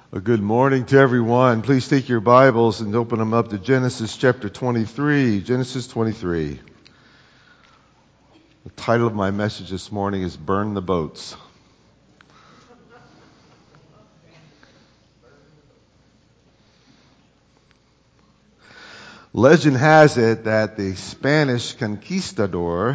A good morning to everyone. Please take your Bibles and open them up to Genesis chapter 23. Genesis 23. The title of my message this morning is Burn the Boats. Legend has it that the Spanish conquistador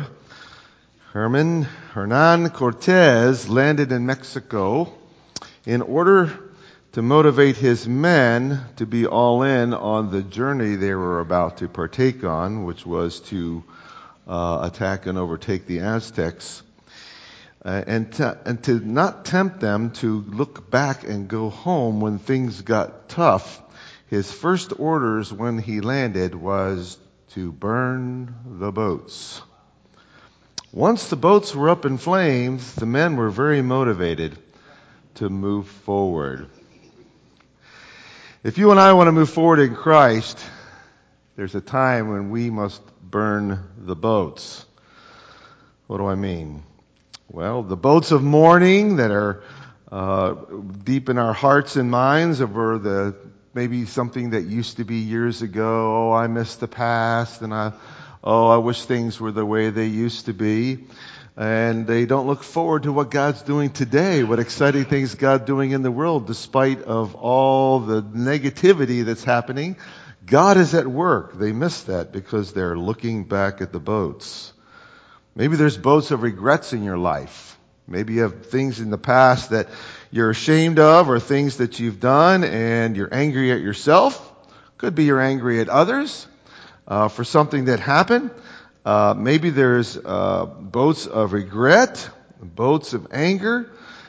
Hernan Cortez landed in Mexico in order to motivate his men to be all in on the journey they were about to partake on, which was to attack and overtake the Aztecs, and to not tempt them to look back and go home when things got tough. His first orders when he landed was to burn the boats. Once the boats were up in flames, the men were very motivated to move forward. If you and I want to move forward in Christ, there's a time when we must burn the boats. What do I mean? Well, the boats of mourning that are deep in our hearts and minds over maybe something that used to be years ago. Oh, I miss the past, and I wish things were the way they used to be. And they don't look forward to what God's doing today, what exciting things God's doing in the world, despite of all the negativity that's happening. God is at work. They miss that because they're looking back at the boats. Maybe there's boats of regrets in your life. Maybe you have things in the past that you're ashamed of, or things that you've done and you're angry at yourself. Could be you're angry at others for something that happened. Maybe there's boats of regret, boats of anger,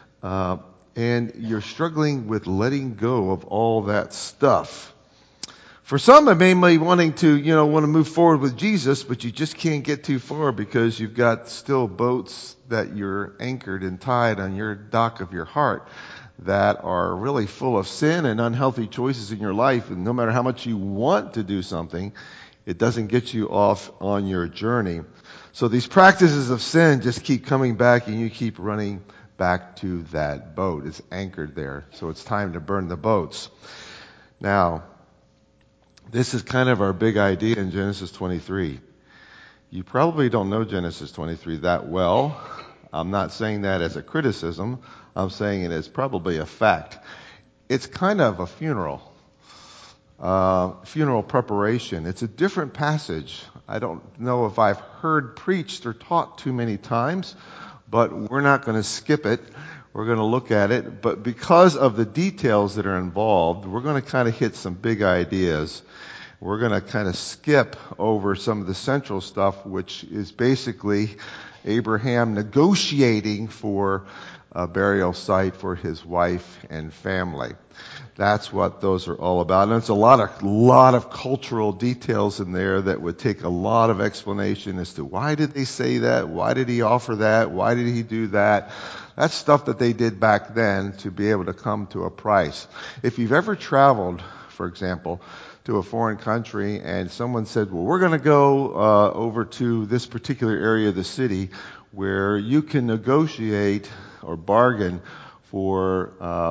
and you're struggling with letting go of all that stuff. For some, it may be wanting to, want to move forward with Jesus, but you just can't get too far because you've got still boats that you're anchored and tied on your dock of your heart that are really full of sin and unhealthy choices in your life. And no matter how much you want to do something, it doesn't get you off on your journey. So these practices of sin just keep coming back, and you keep running back to that boat. It's anchored there. So it's time to burn the boats. Now, this is kind of our big idea in Genesis 23. You probably don't know Genesis 23 that well. I'm not saying that as a criticism. I'm saying it as probably a fact. It's kind of a funeral preparation. It's a different passage. I don't know if I've heard preached or taught too many times, but we're not going to skip it. We're going to look at it. But because of the details that are involved, we're going to kind of hit some big ideas. We're going to kind of skip over some of the central stuff, which is basically Abraham negotiating for a burial site for his wife and family. That's what those are all about. And it's a lot of cultural details in there that would take a lot of explanation as to why did they say that? Why did he offer that? Why did he do that? That's stuff that they did back then to be able to come to a price. If you've ever traveled, for example, to a foreign country and someone said, well, we're going to go over to this particular area of the city where you can negotiate or bargain for,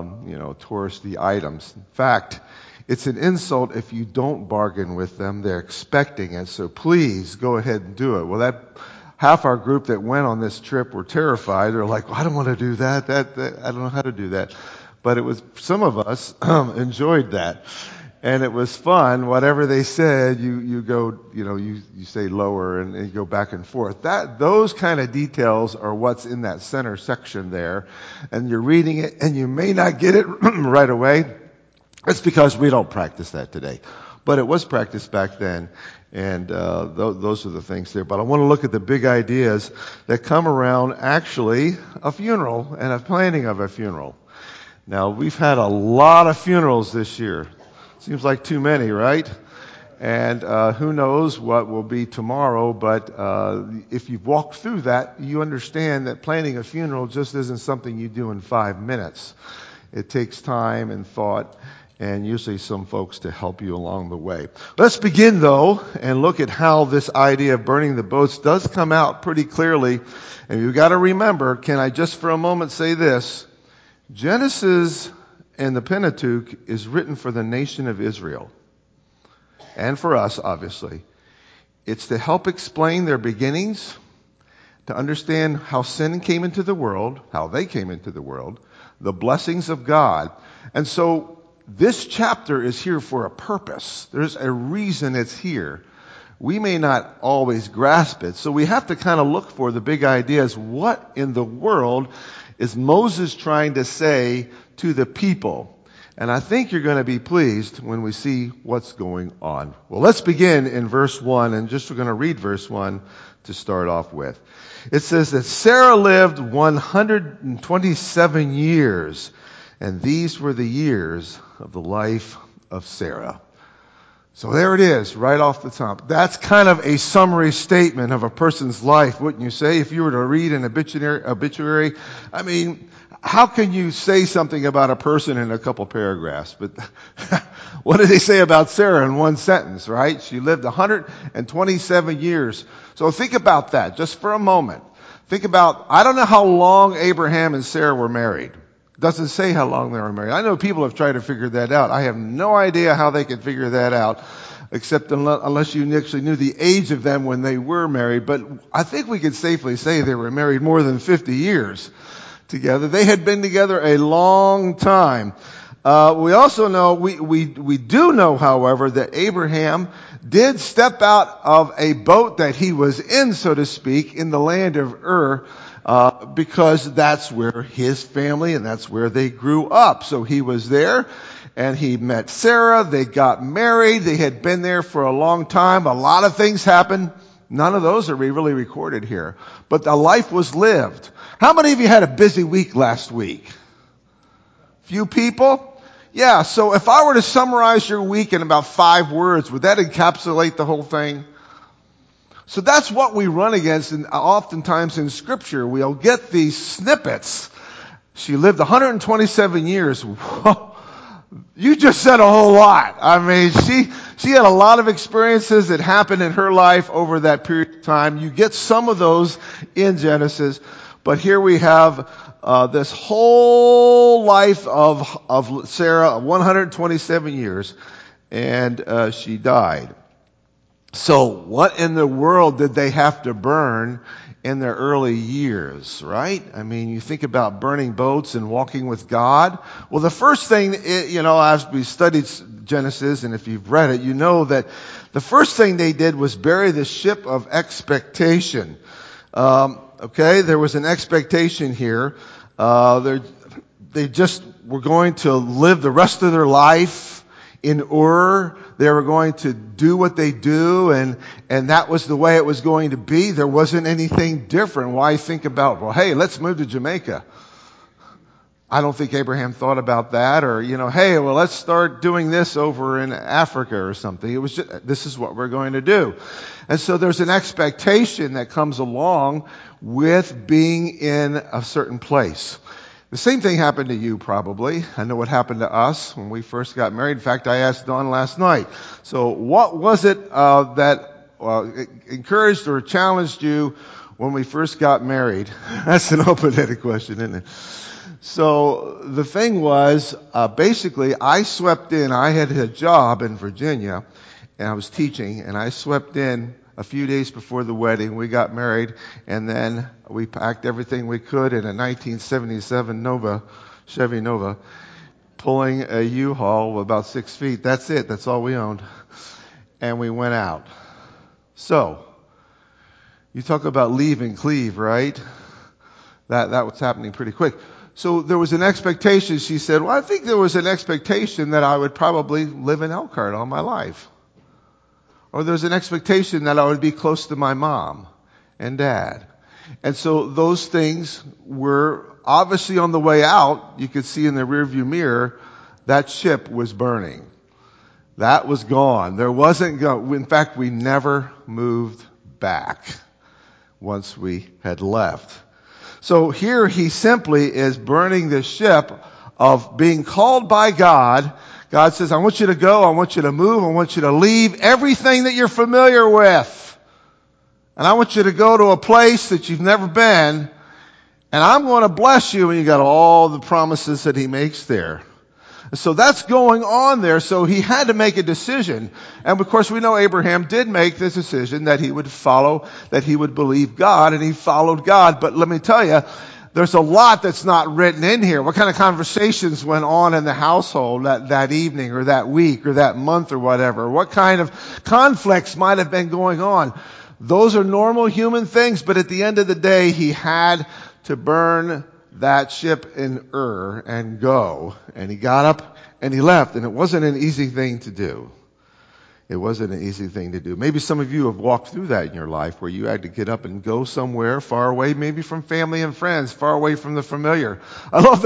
touristy items. In fact, it's an insult if you don't bargain with them. They're expecting it, so please go ahead and do it. Well, half our group that went on this trip were terrified. They're like, well, I don't want to do that. I don't know how to do that. But it was, some of us enjoyed that. And it was fun. Whatever they said, you go, you say lower and you go back and forth. Those kind of details are what's in that center section there. And you're reading it and you may not get it right away. It's because we don't practice that today. But it was practiced back then. And those are the things there. But I want to look at the big ideas that come around actually a funeral and a planning of a funeral. Now, we've had a lot of funerals this year. Seems like too many, right? And who knows what will be tomorrow, but if you've walked through that, you understand that planning a funeral just isn't something you do in 5 minutes. It takes time and thought, and usually some folks to help you along the way. Let's begin, though, and look at how this idea of burning the boats does come out pretty clearly. And you've got to remember, can I just for a moment say this? Genesis in the Pentateuch is written for the nation of Israel. And for us, obviously. It's to help explain their beginnings, to understand how sin came into the world, how they came into the world, the blessings of God. And so this chapter is here for a purpose. There's a reason it's here. We may not always grasp it, so we have to kind of look for the big ideas. What in the world is Moses trying to say to the people? And I think you're going to be pleased when we see what's going on. Well, let's begin in verse 1, and just we're going to read verse 1 to start off with. It says that Sarah lived 127 years, and these were the years of the life of Sarah. So there it is, right off the top. That's kind of a summary statement of a person's life, wouldn't you say? If you were to read an obituary, I mean, how can you say something about a person in a couple paragraphs? But what did they say about Sarah in one sentence, right? She lived 127 years. So think about that just for a moment. Think about, I don't know how long Abraham and Sarah were married. It doesn't say how long they were married. I know people have tried to figure that out. I have no idea how they could figure that out, except unless you actually knew the age of them when they were married. But I think we could safely say they were married more than 50 years together. They had been together a long time. We also know, we do know, however, that Abraham did step out of a boat that he was in, so to speak, in the land of Ur, because that's where his family and that's where they grew up. So he was there and he met Sarah. They got married. They had been there for a long time. A lot of things happened. None of those are really recorded here. But the life was lived. How many of you had a busy week last week? Few people? Yeah, so if I were to summarize your week in about 5 words, would that encapsulate the whole thing? So that's what we run against, and oftentimes in Scripture, we'll get these snippets. She lived 127 years. Whoa, you just said a whole lot. I mean, she had a lot of experiences that happened in her life over that period of time. You get some of those in Genesis, but here we have this whole life of Sarah, 127 years, and she died. So what in the world did they have to burn in their early years, right? I mean, you think about burning boats and walking with God. Well, the first thing, as we studied Genesis, and if you've read it, you know that the first thing they did was bury the ship of expectation. There was an expectation here. They just were going to live the rest of their life in Ur. They were going to do what they do, and that was the way it was going to be. There wasn't anything different. Why think about, well, hey, let's move to Jamaica? I don't think Abraham thought about that, or, hey, well, let's start doing this over in Africa or something. It was just, this is what we're going to do. And so there's an expectation that comes along with being in a certain place. The same thing happened to you probably. I know what happened to us when we first got married. In fact, I asked Dawn last night. So what was it that encouraged or challenged you when we first got married? That's an open-ended question, isn't it? So the thing was, basically, I swept in. I had a job in Virginia, and I was teaching, and I swept in a few days before the wedding. We got married, and then we packed everything we could in a 1977 Chevy Nova, pulling a U-Haul about 6 feet. That's it. That's all we owned. And we went out. So, you talk about leave and cleave, right? That was happening pretty quick. So there was an expectation. She said, well, I think there was an expectation that I would probably live in Elkhart all my life. Or there's an expectation that I would be close to my mom and dad. And so those things were obviously on the way out. You could see in the rearview mirror, that ship was burning. That was gone. There wasn't, in fact, we never moved back once we had left. So here he simply is burning the ship of being called by God. God says, I want you to go, I want you to move, I want you to leave everything that you're familiar with. And I want you to go to a place that you've never been, and I'm going to bless you. And you got all the promises that he makes there. So that's going on there. So he had to make a decision. And of course we know Abraham did make this decision that he would follow, that he would believe God, and he followed God. But let me tell you, there's a lot that's not written in here. What kind of conversations went on in the household that evening or that week or that month or whatever? What kind of conflicts might have been going on? Those are normal human things, but at the end of the day, he had to burn that ship in Ur and go. And he got up and he left, and it wasn't an easy thing to do. It wasn't an easy thing to do. Maybe some of you have walked through that in your life where you had to get up and go somewhere far away, maybe from family and friends, far away from the familiar. I love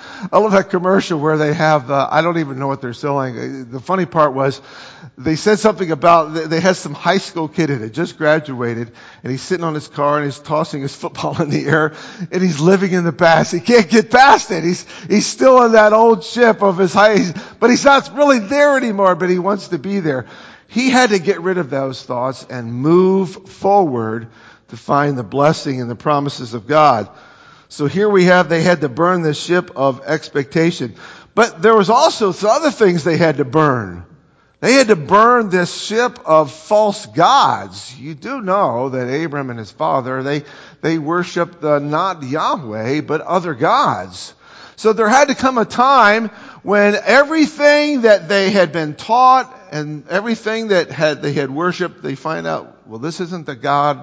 that commercial where they have I don't even know what they're selling. The funny part was they said something about, they had some high school kid that had just graduated, and he's sitting on his car and he's tossing his football in the air, and he's living in the past. He can't get past it. He's still on that old ship of his high, but he's not really there anymore, but he wants to be there. He had to get rid of those thoughts and move forward to find the blessing and the promises of God. So here we have, they had to burn the ship of expectation. But there was also some other things they had to burn. They had to burn this ship of false gods. You do know that Abram and his father, they worshiped not Yahweh, but other gods. So there had to come a time when everything that they had been taught and everything that they had worshipped, they find out, well, this isn't the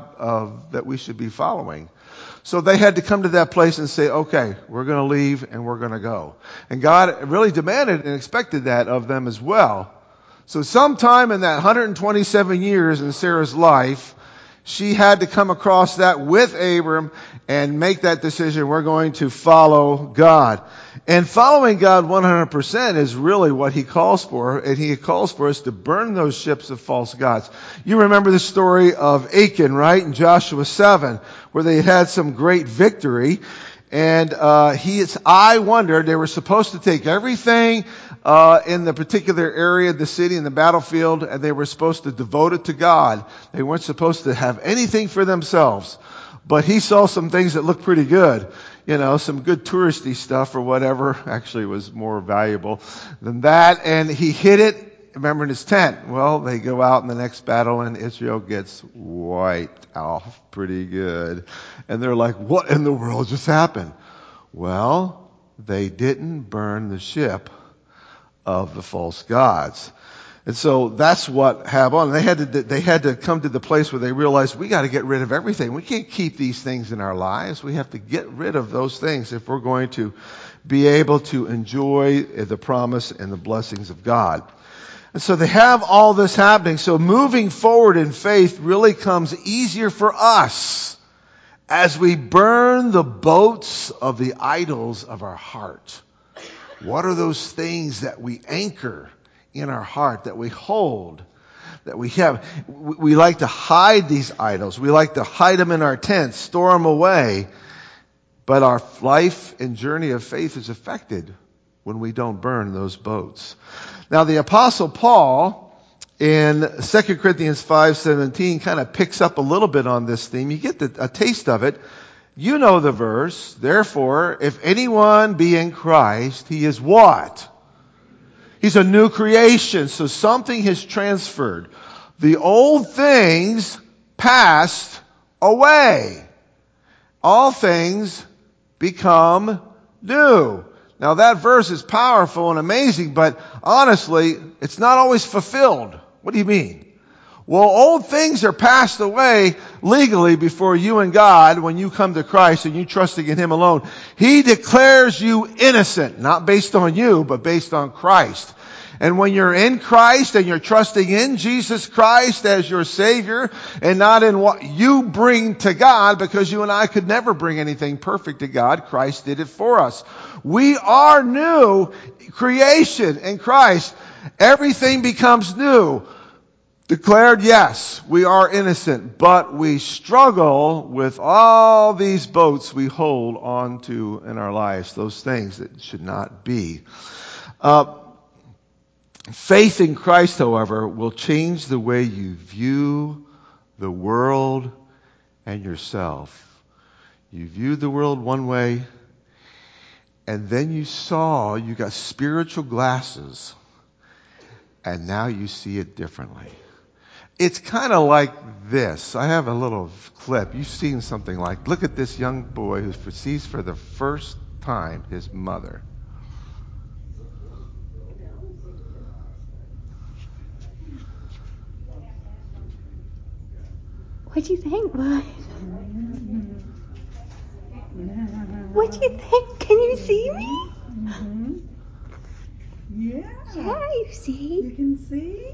God that we should be following. So they had to come to that place and say, okay, we're going to leave and we're going to go. And God really demanded and expected that of them as well. So sometime in that 127 years in Sarah's life, she had to come across that with Abram and make that decision. We're going to follow God. And following God 100% is really what he calls for. And he calls for us to burn those ships of false gods. You remember the story of Achan, right? In Joshua 7, where they had some great victory. And I wondered, they were supposed to take everything in the particular area of the city, in the battlefield, and they were supposed to devote it to God. They weren't supposed to have anything for themselves. But he saw some things that looked pretty good. You know, some good touristy stuff or whatever. Actually, it was more valuable than that. And he hid it, remember, in his tent. Well, they go out in the next battle and Israel gets wiped off pretty good. And they're like, what in the world just happened? Well, they didn't burn the ship of the false gods. And so that's what happened. They had to come to the place where they realized we got to get rid of everything. We can't keep these things in our lives. We have to get rid of those things if we're going to be able to enjoy the promise and the blessings of God. And so they have all this happening. So moving forward in faith really comes easier for us as we burn the boats of the idols of our heart. What are those things that we anchor in our heart, that we hold, that we have? We like to hide these idols. We like to hide them in our tents, store them away. But our life and journey of faith is affected when we don't burn those boats. Now the Apostle Paul in 2 Corinthians 5:17 kind of picks up a little bit on this theme. You get a taste of it. You know the verse. Therefore, if anyone be in Christ, he is what? He's a new creation. So something has transferred. The old things passed away. All things become new. Now that verse is powerful and amazing, but honestly, it's not always fulfilled. What do you mean? Well, old things are passed away legally before you and God when you come to Christ and you trusting in Him alone. He declares you innocent, not based on you, but based on Christ. And when you're in Christ and you're trusting in Jesus Christ as your Savior and not in what you bring to God, because you and I could never bring anything perfect to God, Christ did it for us. We are new creation in Christ. Everything becomes new. Declared, yes, we are innocent, but we struggle with all these boats we hold on to in our lives, those things that should not be. Faith in Christ, however, will change the way you view the world and yourself. You viewed the world one way, And then you got spiritual glasses, and now you see it differently. It's kind of like this. I have a little clip. You've seen something like, look at this young boy who sees for the first time his mother. What do you think, bud? What do you think? Can you see me? Mm-hmm. Yeah. Yeah, you see. You can see?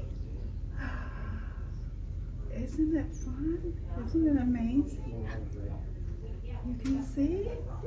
Isn't it fun? Isn't it amazing? You can see?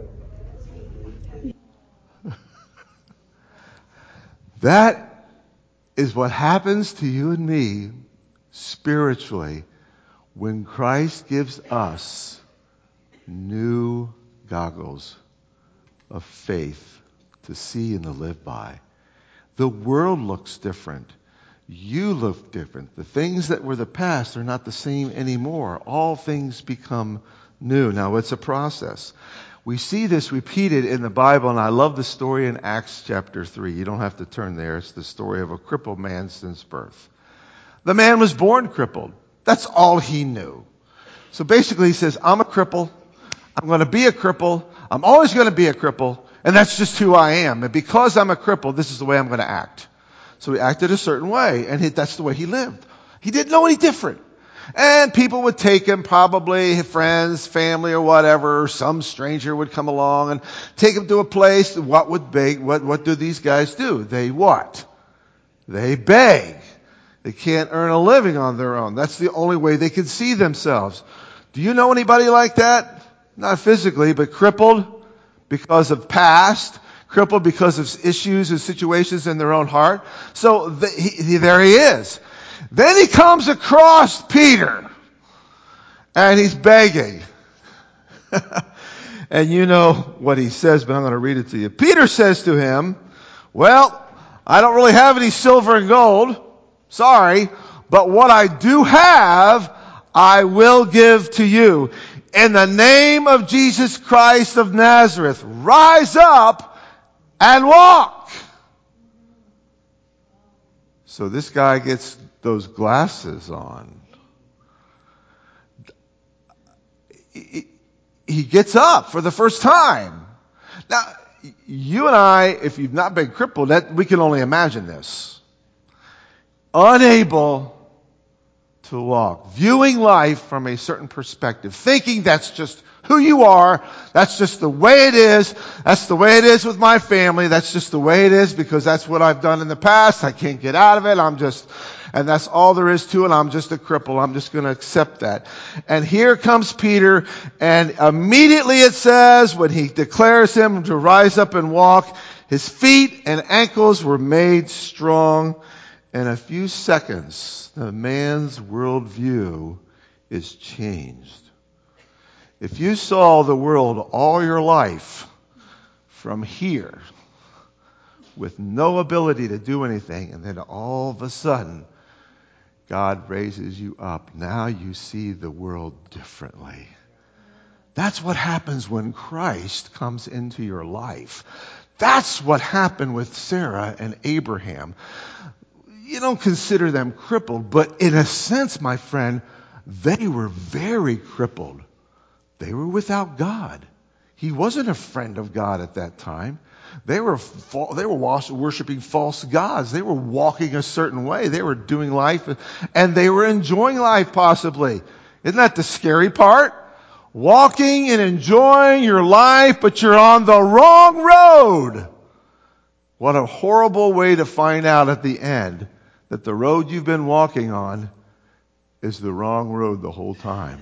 That is what happens to you and me spiritually when Christ gives us new goggles of faith to see and to live by. The world looks different. You look different. The things that were the past are not the same anymore. All things become new. Now, it's a process. We see this repeated in the Bible, and I love the story in Acts chapter 3. You don't have to turn there. It's the story of a crippled man since birth. The man was born crippled. That's all he knew. So basically he says, I'm a cripple. I'm going to be a cripple. I'm always going to be a cripple. And that's just who I am. And because I'm a cripple, this is the way I'm going to act. So he acted a certain way, and that's the way he lived. He didn't know any different. And people would take him, probably friends, family, or whatever. Some stranger would come along and take him to a place. What do these guys do? They what? They beg. They can't earn a living on their own. That's the only way they can see themselves. Do you know anybody like that? Not physically, but crippled because of past, crippled because of issues and situations in their own heart. So there he is. Then he comes across Peter, and he's begging. And you know what he says, but I'm going to read it to you. Peter says to him, well, I don't really have any silver and gold. Sorry. But what I do have, I will give to you. In the name of Jesus Christ of Nazareth, rise up and walk. So this guy gets those glasses on. He gets up for the first time. Now, you and I, if you've not been crippled, we can only imagine this. Unable to walk. Viewing life from a certain perspective. Thinking that's just who you are. That's just the way it is. That's the way it is with my family. That's just the way it is because that's what I've done in the past. I can't get out of it. And that's all there is to it. I'm just a cripple. I'm just going to accept that. And here comes Peter, and immediately it says, when he declares him to rise up and walk, his feet and ankles were made strong. In a few seconds, the man's worldview is changed. If you saw the world all your life from here with no ability to do anything, and then all of a sudden, God raises you up. Now you see the world differently. That's what happens when Christ comes into your life. That's what happened with Sarah and Abraham. You don't consider them crippled, but in a sense, my friend, they were very crippled. They were without God. He wasn't a friend of God at that time. They were worshiping false gods. They were walking a certain way. They were doing life, and they were enjoying life possibly. Isn't that the scary part? Walking and enjoying your life, but you're on the wrong road. What a horrible way to find out at the end that the road you've been walking on is the wrong road the whole time.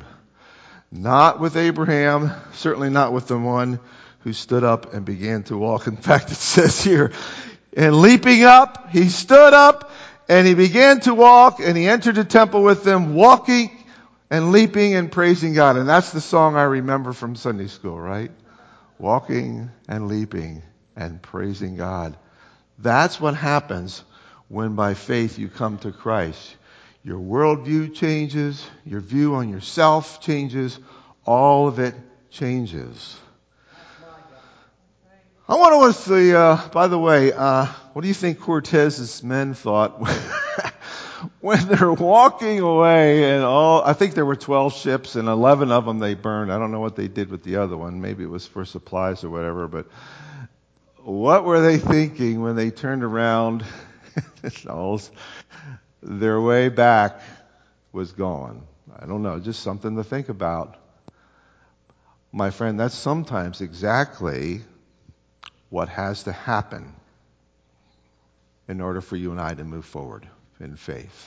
Not with Abraham, certainly not with the one who stood up and began to walk. In fact, it says here, and leaping up, he stood up and he began to walk, and he entered the temple with them, walking and leaping and praising God. And that's the song I remember from Sunday school, right? Walking and leaping and praising God. That's what happens when by faith you come to Christ. Your worldview changes, your view on yourself changes, all of it changes. I wonder what the, by the way, what do you think Cortez's men thought when they're walking away and I think there were 12 ships and 11 of them they burned. I don't know what they did with the other one. Maybe it was for supplies or whatever, but what were they thinking when they turned around? Their way back was gone. I don't know, just something to think about. My friend, that's sometimes exactly what has to happen in order for you and I to move forward in faith.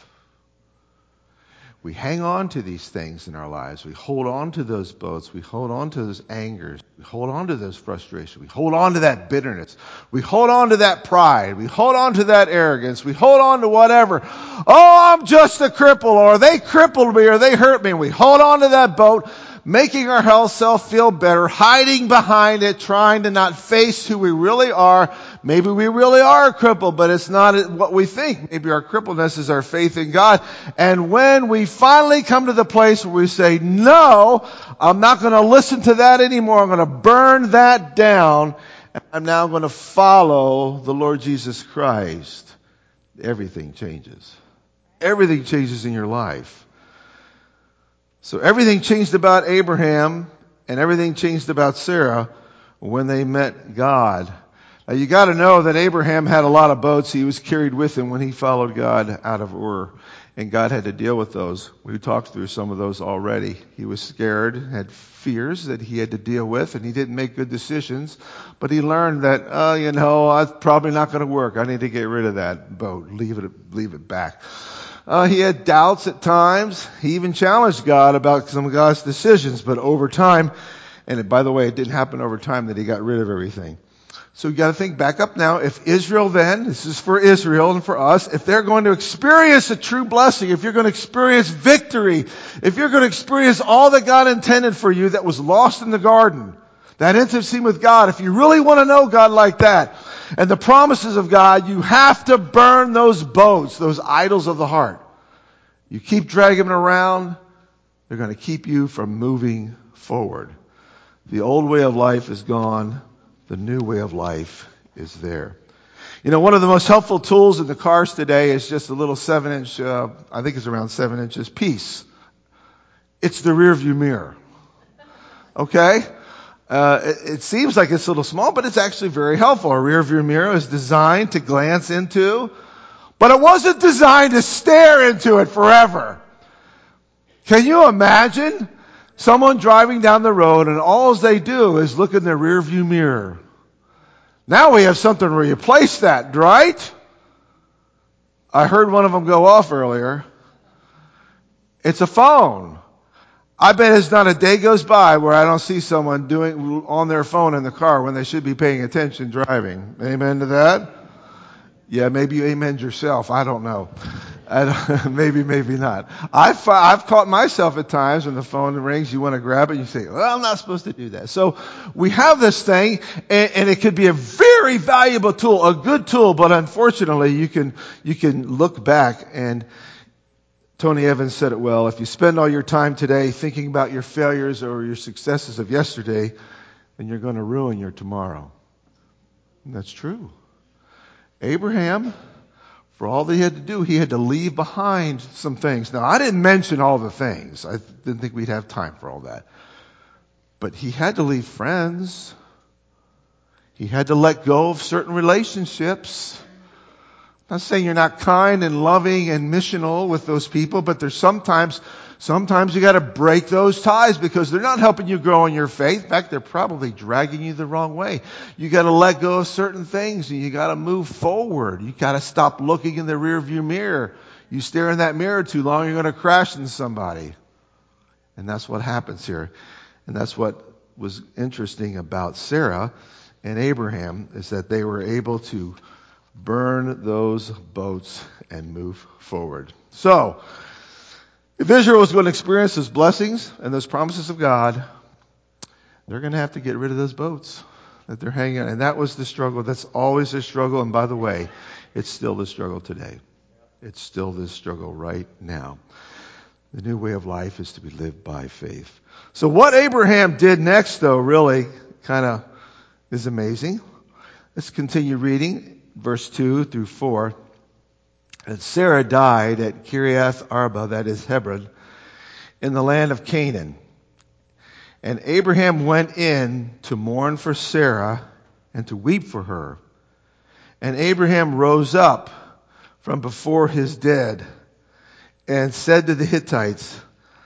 We hang on to these things in our lives. We hold on to those boats. We hold on to those angers. We hold on to those frustrations. We hold on to that bitterness. We hold on to that pride. We hold on to that arrogance. We hold on to whatever. Oh, I'm just a cripple, or they crippled me, or they hurt me. We hold on to that boat, making our health self feel better, hiding behind it, trying to not face who we really are. Maybe we really are a cripple, but it's not what we think. Maybe our crippledness is our faith in God. And when we finally come to the place where we say, no, I'm not going to listen to that anymore. I'm going to burn that down. And I'm now going to follow the Lord Jesus Christ. Everything changes. Everything changes in your life. So everything changed about Abraham and everything changed about Sarah when they met God. Now you got to know that Abraham had a lot of boats he was carried with him when he followed God out of Ur. And God had to deal with those. We talked through some of those already. He was scared, had fears that he had to deal with, and he didn't make good decisions. But he learned that, it's probably not going to work. I need to get rid of that boat. Leave it back. He had doubts at times. He even challenged God about some of God's decisions. But over time, and by the way, it didn't happen over time that he got rid of everything. So you got to think back up now. If Israel then, this is for Israel and for us, if they're going to experience a true blessing, if you're going to experience victory, if you're going to experience all that God intended for you that was lost in the garden, that intimacy with God, if you really want to know God like that, and the promises of God, you have to burn those boats, those idols of the heart. You keep dragging them around, they're going to keep you from moving forward. The old way of life is gone. The new way of life is there. One of the most helpful tools in the cars today is just a little 7-inch, I think it's around 7 inches piece. It's the rear view mirror. Okay? It seems like it's a little small, but it's actually very helpful. A rear view mirror is designed to glance into, but it wasn't designed to stare into it forever. Can you imagine someone driving down the road and all they do is look in their rear view mirror? Now we have something to replace that, right? I heard one of them go off earlier. It's a phone. I bet there's not a day goes by where I don't see someone doing on their phone in the car when they should be paying attention driving. Amen to that? Yeah, maybe you amened yourself. I don't know. Maybe not. I've caught myself at times when the phone rings, you want to grab it, and you say, well, I'm not supposed to do that. So we have this thing, and it could be a very valuable tool, a good tool, but unfortunately you can look back, and Tony Evans said it well, if you spend all your time today thinking about your failures or your successes of yesterday, then you're going to ruin your tomorrow. And that's true. Abraham, for all that he had to do, he had to leave behind some things. Now, I didn't mention all the things. I didn't think we'd have time for all that. But he had to leave friends. He had to let go of certain relationships. I'm not saying you're not kind and loving and missional with those people, but there's sometimes you got to break those ties because they're not helping you grow in your faith. In fact, they're probably dragging you the wrong way. You got to let go of certain things and you got to move forward. You got to stop looking in the rearview mirror. You stare in that mirror too long, you're going to crash into somebody. And that's what happens here. And that's what was interesting about Sarah and Abraham is that they were able to burn those boats and move forward. So, if Israel was going to experience those blessings and those promises of God, they're going to have to get rid of those boats that they're hanging on. And that was the struggle. That's always the struggle. And by the way, it's still the struggle today. It's still the struggle right now. The new way of life is to be lived by faith. So what Abraham did next, though, really kind of is amazing. Let's continue reading, verse 2 through 4. And Sarah died at Kiriath Arba, that is Hebron, in the land of Canaan. And Abraham went in to mourn for Sarah and to weep for her. And Abraham rose up from before his dead and said to the Hittites,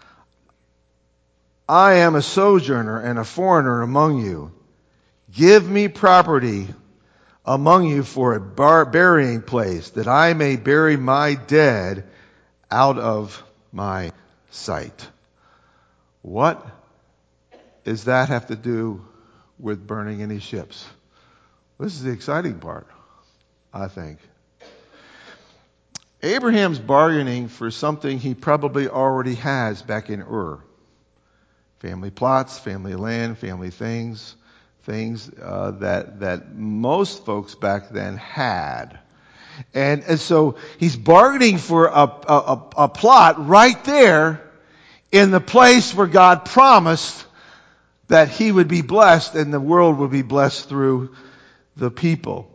I am a sojourner and a foreigner among you. Give me property among you for a burying place, that I may bury my dead out of my sight. What does that have to do with burning any ships? This is the exciting part, I think. Abraham's bargaining for something he probably already has back in Ur. Family plots, family land, family things that most folks back then had. And so he's bargaining for a plot right there in the place where God promised that he would be blessed and the world would be blessed through the people.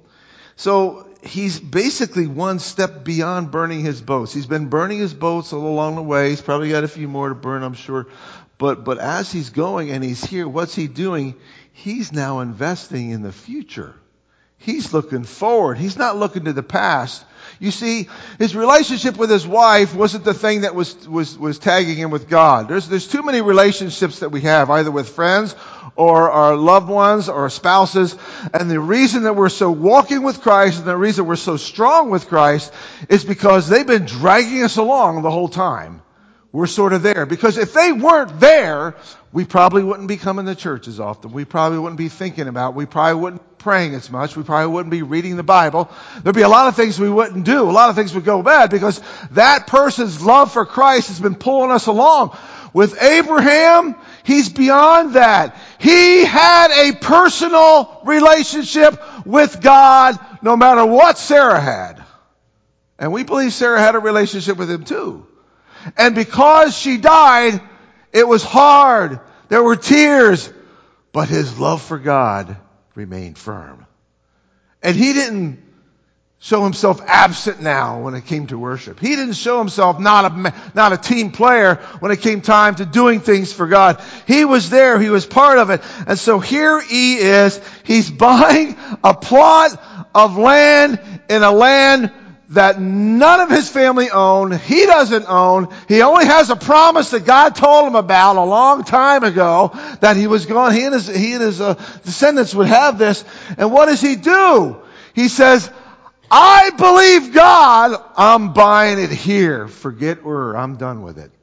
So he's basically one step beyond burning his boats. He's been burning his boats all along the way. He's probably got a few more to burn, I'm sure. But as he's going and he's here, what's he doing? He's now investing in the future. He's looking forward. He's not looking to the past. You see, his relationship with his wife wasn't the thing that was tagging him with God. There's too many relationships that we have, either with friends or our loved ones or our spouses. And the reason that we're so walking with Christ and the reason we're so strong with Christ is because they've been dragging us along the whole time. We're sort of there. Because if they weren't there, we probably wouldn't be coming to church as often. We probably wouldn't be thinking about. We probably wouldn't be praying as much. We probably wouldn't be reading the Bible. There'd be a lot of things we wouldn't do. A lot of things would go bad because that person's love for Christ has been pulling us along. With Abraham, he's beyond that. He had a personal relationship with God no matter what Sarah had. And we believe Sarah had a relationship with him too. And because she died, it was hard. There were tears. But his love for God remained firm. And he didn't show himself absent now when it came to worship. He didn't show himself not a team player when it came time to doing things for God. He was there. He was part of it. And so here he is. He's buying a plot of land in a land that none of his family own. He doesn't own. He only has a promise that God told him about a long time ago that he was going, he and his descendants would have this. And what does he do? He says, I believe God. I'm buying it here. Forget Ur. I'm done with it.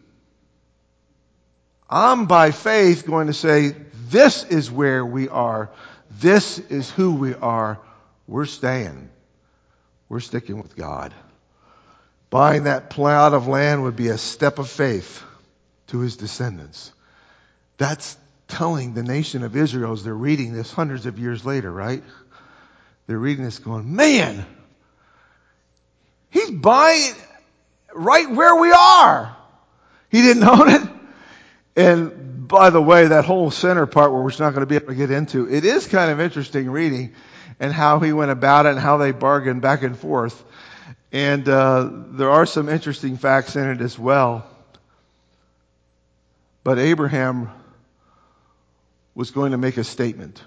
I'm by faith going to say, this is where we are. This is who we are. We're staying. We're sticking with God. Buying that plot of land would be a step of faith to his descendants. That's telling the nation of Israel as they're reading this hundreds of years later, right? They're reading this going, man, he's buying right where we are. He didn't own it. And by the way, that whole center part where we're not going to be able to get into, it is kind of interesting reading and how he went about it and how they bargained back and forth. And there are some interesting facts in it as well. But Abraham was going to make a statement.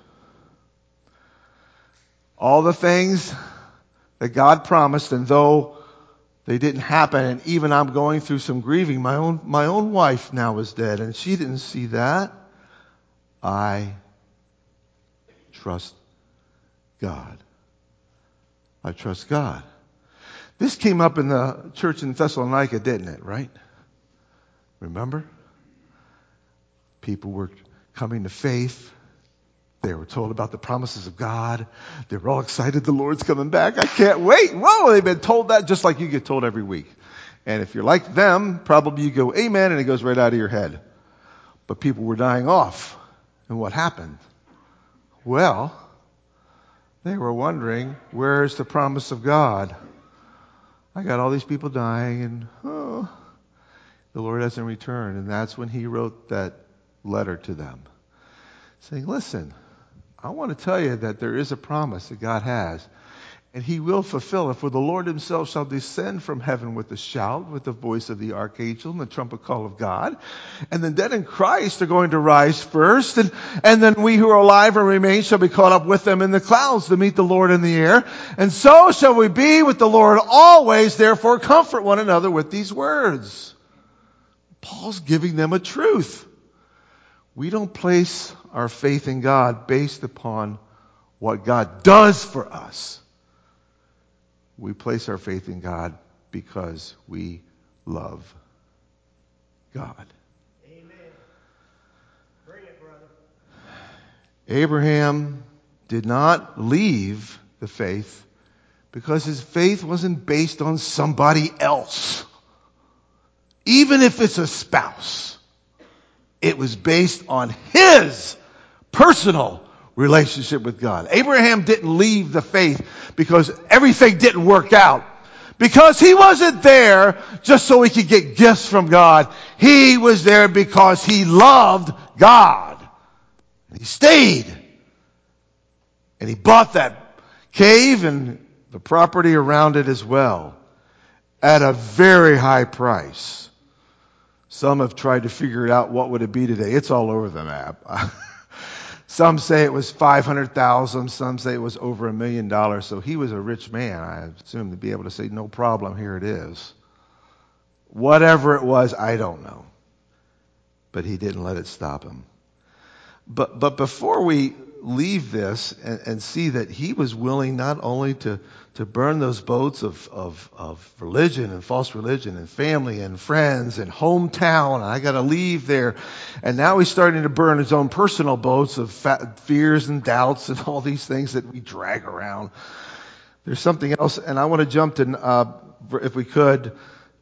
All the things that God promised, and though they didn't happen, and even I'm going through some grieving, my own wife now is dead, and she didn't see that. I trust God. I trust God. This came up in the church in Thessalonica, didn't it, right? Remember? People were coming to faith. They were told about the promises of God. They were all excited. The Lord's coming back. I can't wait. Whoa, they've been told that just like you get told every week. And if you're like them, probably you go, amen, and it goes right out of your head. But people were dying off. And what happened? Well, they were wondering, where's the promise of God? I got all these people dying, and the Lord hasn't returned. And that's when he wrote that letter to them, saying, listen, I want to tell you that there is a promise that God has, and He will fulfill it. For the Lord Himself shall descend from heaven with a shout, with the voice of the archangel and the trumpet call of God. And the dead in Christ are going to rise first, and then we who are alive and remain shall be caught up with them in the clouds to meet the Lord in the air. And so shall we be with the Lord always. Therefore comfort one another with these words. Paul's giving them a truth. We don't place our faith in God based upon what God does for us. We place our faith in God because we love God. Amen. Bring it, brother. Abraham did not leave the faith because his faith wasn't based on somebody else. Even if it's a spouse, it was based on his personal relationship with God. Abraham didn't leave the faith because everything didn't work out. Because he wasn't there just so he could get gifts from God. He was there because he loved God. And he stayed. And he bought that cave and the property around it as well at a very high price. Some have tried to figure it out. What would it be today? It's all over the map. Some say it was $500,000. Some say it was over $1 million. So he was a rich man, I assume, to be able to say, no problem, here it is. Whatever it was, I don't know. But he didn't let it stop him. But before we leave this and see that he was willing not only to burn those boats of religion and false religion and family and friends and hometown, and I got to leave there. And now he's starting to burn his own personal boats of fears and doubts and all these things that we drag around. There's something else, and I want to jump to, if we could,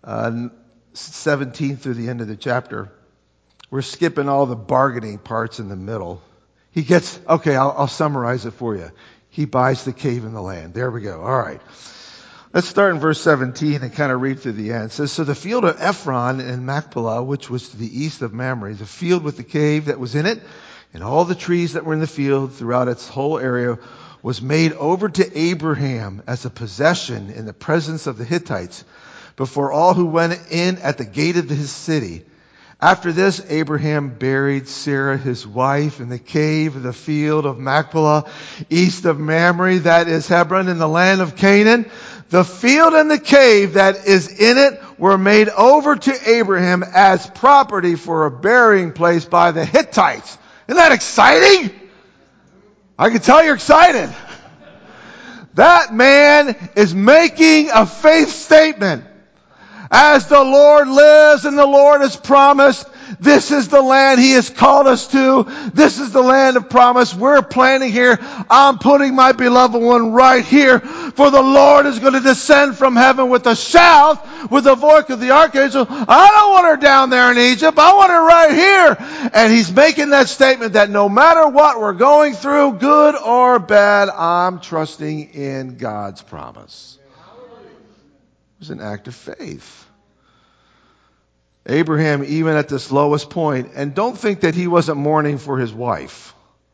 17 through the end of the chapter. We're skipping all the bargaining parts in the middle. He gets, okay, I'll summarize it for you. He buys the cave in the land. There we go. All right. Let's start in verse 17 and kind of read through the end. It says, so the field of Ephron in Machpelah, which was to the east of Mamre, the field with the cave that was in it, and all the trees that were in the field throughout its whole area, was made over to Abraham as a possession in the presence of the Hittites, before all who went in at the gate of his city. After this, Abraham buried Sarah, his wife, in the cave of the field of Machpelah, east of Mamre, that is Hebron, in the land of Canaan. The field and the cave that is in it were made over to Abraham as property for a burying place by the Hittites. Isn't that exciting? I can tell you're excited. That man is making a faith statement. As the Lord lives and the Lord has promised, this is the land He has called us to. This is the land of promise. We're planting here. I'm putting my beloved one right here. For the Lord is going to descend from heaven with a shout, with the voice of the archangel. I don't want her down there in Egypt. I want her right here. And He's making that statement that no matter what we're going through, good or bad, I'm trusting in God's promise. It was an act of faith. Abraham, even at this lowest point, and don't think that he wasn't mourning for his wife.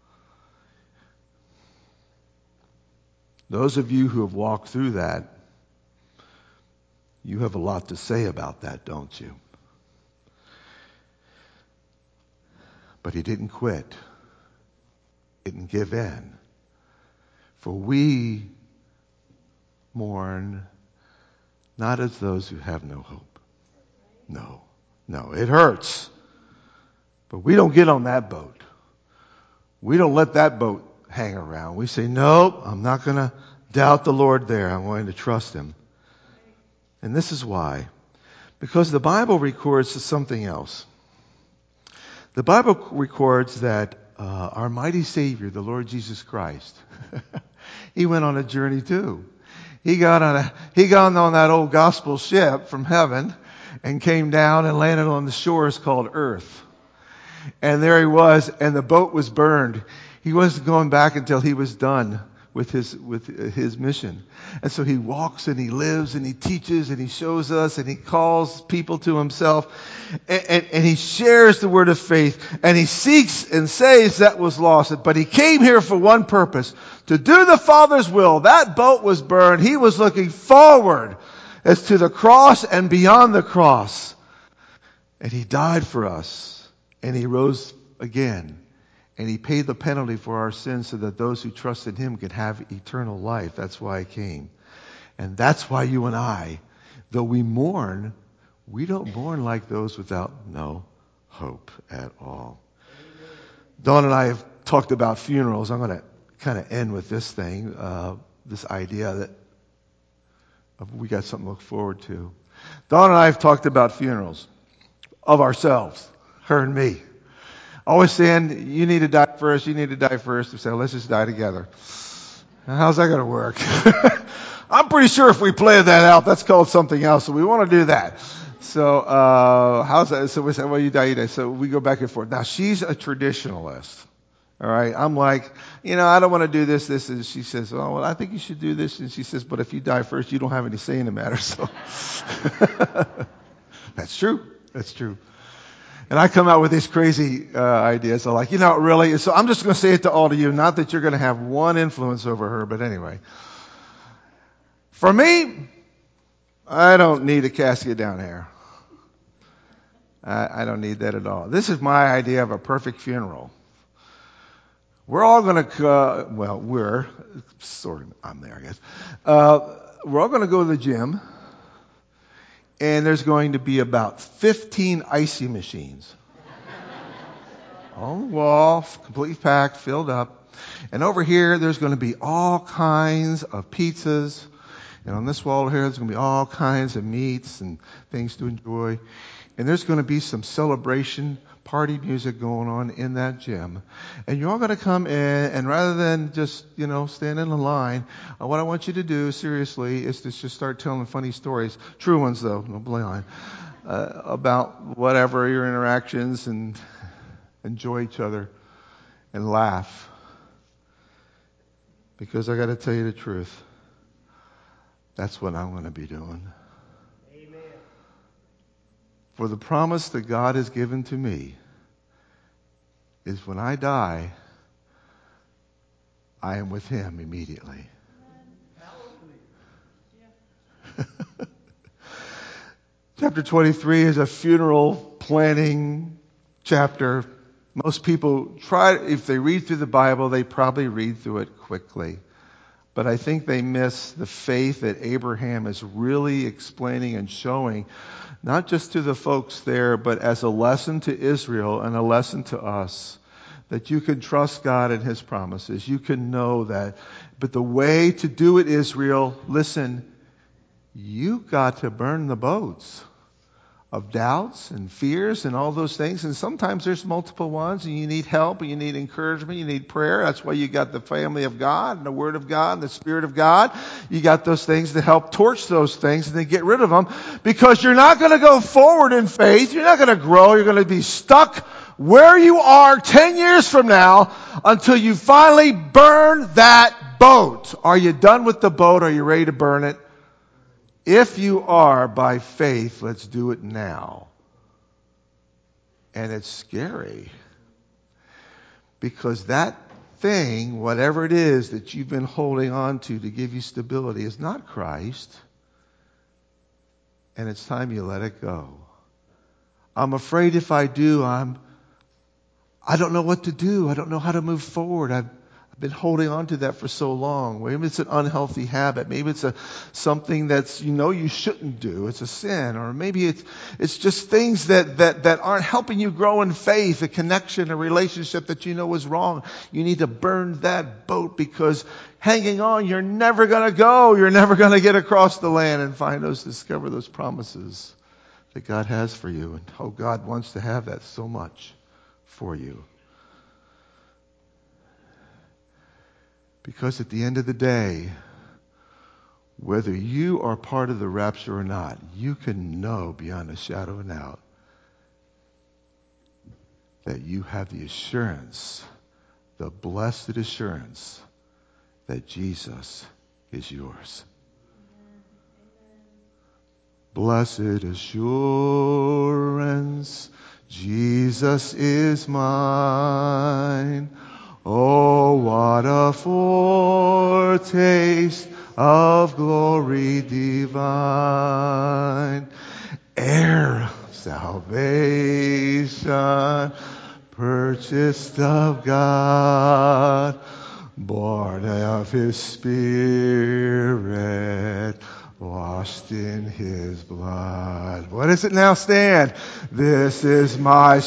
Those of you who have walked through that, you have a lot to say about that, don't you? But he didn't quit. Didn't give in. For we mourn not as those who have no hope. No, it hurts. But we don't get on that boat. We don't let that boat hang around. We say, no, I'm not going to doubt the Lord there. I'm going to trust Him. And this is why. Because the Bible records something else. The Bible records that our mighty Savior, the Lord Jesus Christ, He went on a journey too. He got on that old gospel ship from heaven and came down and landed on the shores called earth. And there He was, and the boat was burned. He wasn't going back until He was done with his mission. And so he walks and he lives and he teaches and he shows us and he calls people to himself and he shares the word of faith and he seeks and saves that was lost. But he came here for one purpose, to do the Father's will. That boat was burned. He was looking forward as to the cross and beyond the cross. And he died for us and he rose again. And he paid the penalty for our sins so that those who trust in him could have eternal life. That's why I came. And that's why you and I, though we mourn, we don't mourn like those without no hope at all. Dawn and I have talked about funerals. I'm going to kind of end with this thing, this idea that we got something to look forward to. Dawn and I have talked about funerals of ourselves, her and me. Always saying, you need to die first, you need to die first. We say, let's just die together. How's that going to work? I'm pretty sure if we play that out, that's called something else, so we want to do that. So, how's that? So we say, well, you die, you die. So we go back and forth. Now, she's a traditionalist. All right. I'm like, I don't want to do this. And she says, oh, well, I think you should do this. And she says, but if you die first, you don't have any say in the matter. So that's true. That's true. And I come out with these crazy ideas. I'm like, really? So I'm just going to say it to all of you. Not that you're going to have one influence over her, but anyway. For me, I don't need a casket down here. I don't need that at all. This is my idea of a perfect funeral. We're all going to, I'm there, I guess. We're all going to go to the gym. And there's going to be about 15 icy machines on the wall, completely packed, filled up. And over here, there's going to be all kinds of pizzas. And on this wall here, there's going to be all kinds of meats and things to enjoy. And there's going to be some celebration, party music going on in that gym. And you're all going to come in, and rather than just, stand in a line, what I want you to do, seriously, is to just start telling funny stories. True ones, though, no line. About whatever your interactions, and enjoy each other and laugh. Because I got to tell you the truth. That's what I'm going to be doing. Amen. For the promise that God has given to me is when I die, I am with him immediately. Chapter 23 is a funeral planning chapter. Most people if they read through the Bible, they probably read through it quickly. But I think they miss the faith that Abraham is really explaining and showing, not just to the folks there, but as a lesson to Israel and a lesson to us, that you can trust God and his promises. You can know that. But the way to do it, Israel, listen, you got to burn the boats of doubts and fears and all those things. And sometimes there's multiple ones, and you need help, and you need encouragement, you need prayer. That's why you got the family of God and the Word of God and the Spirit of God. You got those things to help torch those things and then get rid of them, because you're not going to go forward in faith. You're not going to grow. You're going to be stuck where you are 10 years from now until you finally burn that boat. Are you done with the boat? Are you ready to burn it? If you are, by faith, let's do it now. And it's scary. Because that thing, whatever it is that you've been holding on to give you stability, is not Christ. And it's time you let it go. I'm afraid if I do, I don't know what to do. I don't know how to move forward. I've been holding on to that for so long. Maybe it's an unhealthy habit. Maybe it's something that's you shouldn't do. It's a sin. Or maybe it's just things that aren't helping you grow in faith, a connection, a relationship that is wrong. You need to burn that boat, because hanging on, you're never going to go. You're never going to get across the land and discover those promises that God has for you. And how God wants to have that so much for you. Because at the end of the day, whether you are part of the rapture or not, you can know beyond a shadow of a doubt that you have the assurance, the blessed assurance, that Jesus is yours. Blessed assurance, Jesus is mine. Oh, what a foretaste of glory divine. Heir of salvation, purchased of God, born of His Spirit, washed in His blood. What does it now stand? This is my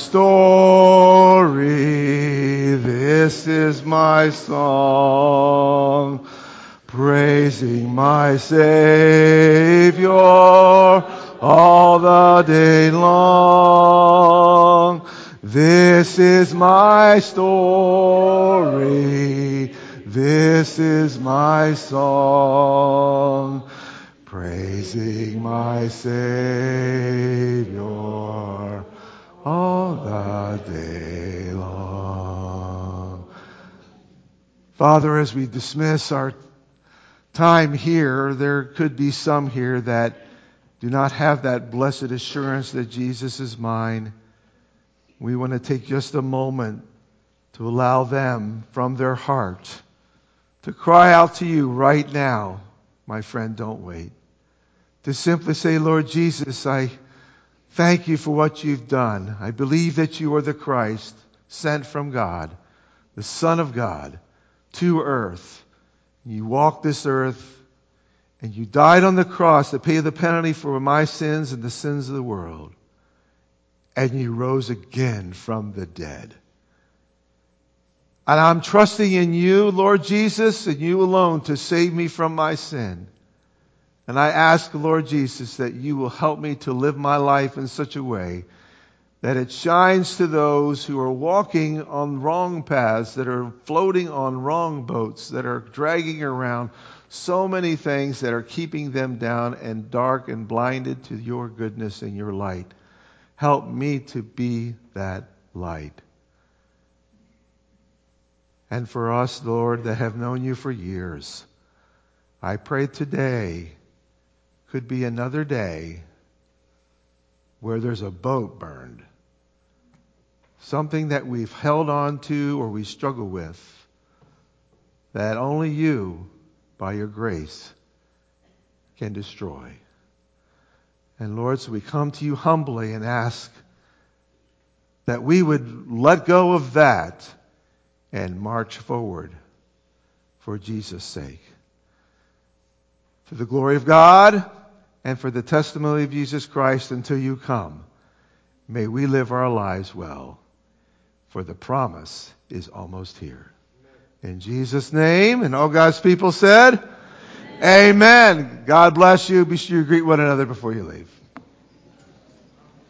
story. This is my song. Praising my Savior all the day long. This is my story. This is my song. Praising my Savior all the day long. Father, as we dismiss our time here, there could be some here that do not have that blessed assurance that Jesus is mine. We want to take just a moment to allow them from their heart to cry out to you right now. My friend, don't wait. To simply say, Lord Jesus, I thank you for what you've done. I believe that you are the Christ sent from God, the Son of God, to earth. You walked this earth and you died on the cross to pay the penalty for my sins and the sins of the world. And you rose again from the dead. And I'm trusting in you, Lord Jesus, and you alone to save me from my sin. And I ask, Lord Jesus, that you will help me to live my life in such a way that it shines to those who are walking on wrong paths, that are floating on wrong boats, that are dragging around so many things that are keeping them down and dark and blinded to your goodness and your light. Help me to be that light. And for us, Lord, that have known you for years, I pray today could be another day where there's a boat burned. Something that we've held on to or we struggle with, that only you, by your grace, can destroy. And Lord, so we come to you humbly and ask that we would let go of that and march forward for Jesus' sake. For the glory of God and for the testimony of Jesus Christ until you come, may we live our lives well, for the promise is almost here. In Jesus' name, and all God's people said, Amen. God bless you. Be sure you greet one another before you leave.